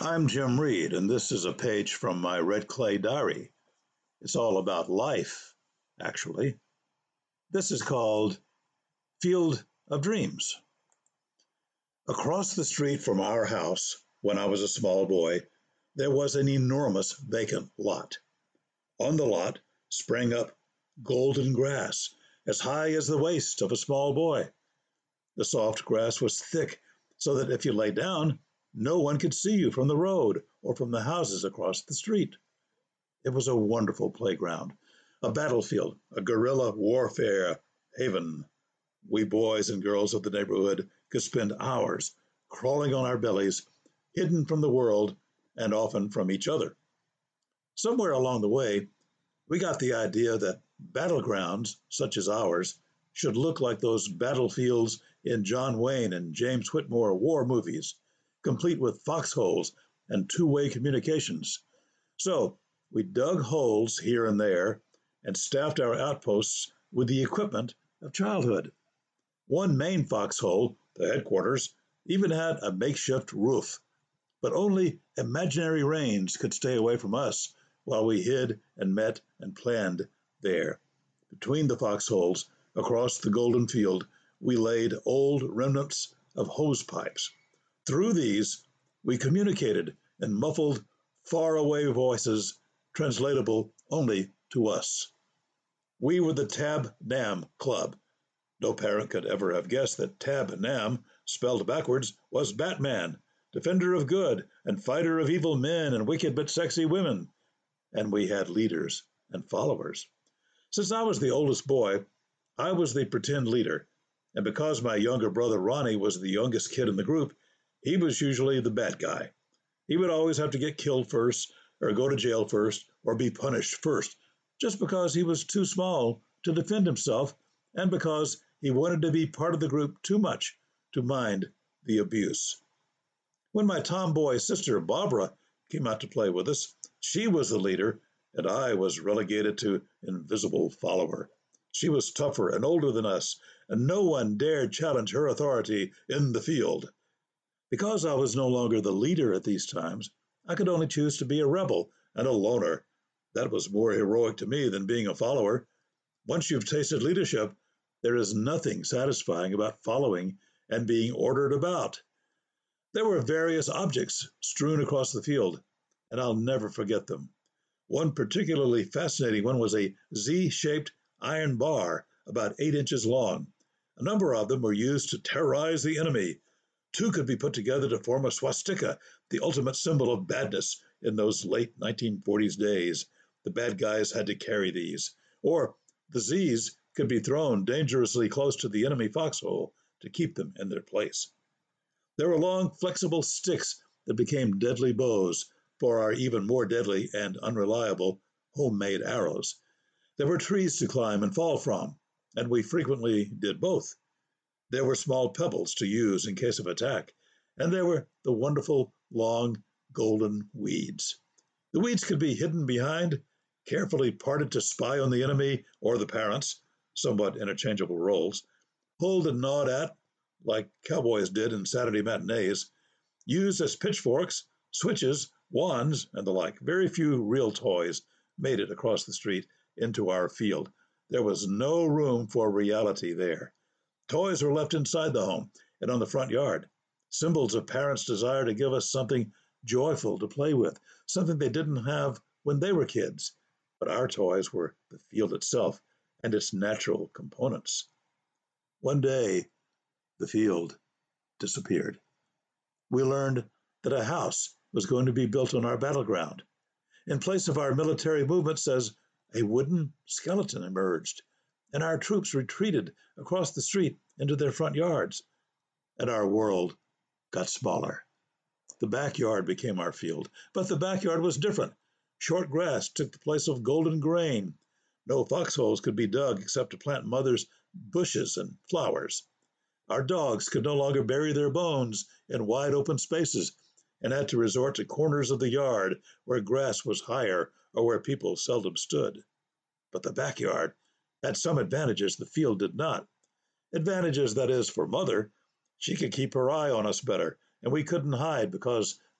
I'm Jim Reed, and this is a page from my Red Clay diary. It's all about life, actually. This is called Field of Dreams. Across the street from our house, when I was a small boy, there was an enormous vacant lot. On the lot sprang up golden grass as high as the waist of a small boy. The soft grass was thick, so that if you lay down, no one could see you from the road or from the houses across the street. It was a wonderful playground, a battlefield, a guerrilla warfare haven. We boys and girls of the neighborhood could spend hours crawling on our bellies, hidden from the world and often from each other. Somewhere along the way, we got the idea that battlegrounds, such as ours, should look like those battlefields in John Wayne and James Whitmore war movies, complete with foxholes and two-way communications. So we dug holes here and there and staffed our outposts with the equipment of childhood. One main foxhole, the headquarters, even had a makeshift roof, but only imaginary rains could stay away from us while we hid and met and planned there. Between the foxholes, across the golden field, we laid old remnants of hose pipes. Through these, we communicated in muffled, faraway voices translatable only to us. We were the Tab Nam Club. No parent could ever have guessed that Tab Nam, spelled backwards, was Batman, defender of good and fighter of evil men and wicked but sexy women. And we had leaders and followers. Since I was the oldest boy, I was the pretend leader, and because my younger brother Ronnie was the youngest kid in the group, he was usually the bad guy. He would always have to get killed first, or go to jail first, or be punished first, just because he was too small to defend himself, and because he wanted to be part of the group too much to mind the abuse. When my tomboy sister Barbara came out to play with us, she was the leader, and I was relegated to invisible follower. She was tougher and older than us, and no one dared challenge her authority in the field. Because I was no longer the leader at these times, I could only choose to be a rebel and a loner. That was more heroic to me than being a follower. Once you've tasted leadership, there is nothing satisfying about following and being ordered about. There were various objects strewn across the field, and I'll never forget them. One particularly fascinating one was a Z-shaped iron bar about 8 inches long. A number of them were used to terrorize the enemy. Two could be put together to form a swastika, the ultimate symbol of badness in those late 1940s days. The bad guys had to carry these. Or the Z's could be thrown dangerously close to the enemy foxhole to keep them in their place. There were long, flexible sticks that became deadly bows for our even more deadly and unreliable homemade arrows. There were trees to climb and fall from, and we frequently did both. There were small pebbles to use in case of attack, and there were the wonderful, long, golden weeds. The weeds could be hidden behind, carefully parted to spy on the enemy or the parents, somewhat interchangeable roles, pulled and gnawed at, like cowboys did in Saturday matinees, used as pitchforks, switches, wands, and the like. Very few real toys made it across the street into our field. There was no room for reality there. Toys were left inside the home and on the front yard, symbols of parents' desire to give us something joyful to play with, something they didn't have when they were kids. But our toys were the field itself and its natural components. One day, the field disappeared. We learned that a house was going to be built on our battleground. In place of our military movements, as a wooden skeleton emerged, and our troops retreated across the street into their front yards, and our world got smaller. The backyard became our field, but the backyard was different. Short grass took the place of golden grain. No foxholes could be dug except to plant mother's bushes and flowers. Our dogs could no longer bury their bones in wide open spaces and had to resort to corners of the yard where grass was higher or where people seldom stood. But the backyard had some advantages the field did not. Advantages, that is, for Mother. She could keep her eye on us better, and we couldn't hide because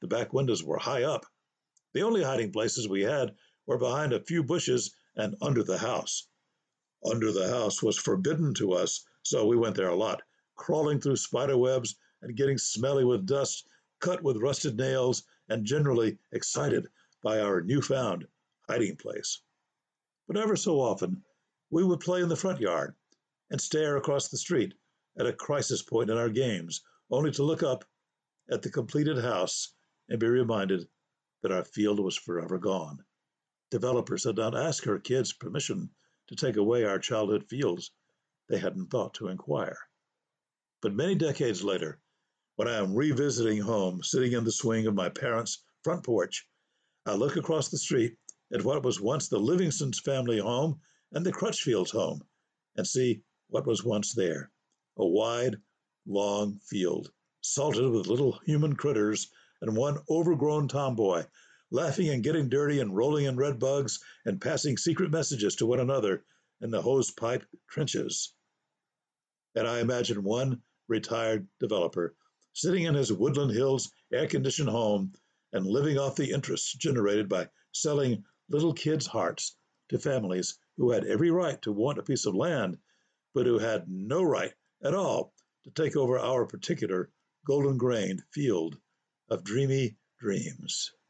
The back windows were high up. The only hiding places we had were behind a few bushes and under the house. Under the house was forbidden to us, so we went there a lot, crawling through spider webs and getting smelly with dust, cut with rusted nails, and generally excited by our newfound hiding place. But ever so often, we would play in the front yard and stare across the street at a crisis point in our games, only to look up at the completed house and be reminded that our field was forever gone. Developers had not asked our kids permission to take away our childhood fields. They hadn't thought to inquire. But many decades later, when I am revisiting home, sitting in the swing of my parents' front porch, I look across the street at what was once the Livingston's family home and the Crutchfields' home, and see what was once there: a wide, long field, salted with little human critters, and one overgrown tomboy, laughing and getting dirty and rolling in red bugs and passing secret messages to one another in the hosepipe trenches. And I imagine one retired developer sitting in his Woodland Hills air-conditioned home and living off the interest generated by selling little kids' hearts to families who had every right to want a piece of land, but who had no right at all to take over our particular golden-grained field of dreamy dreams.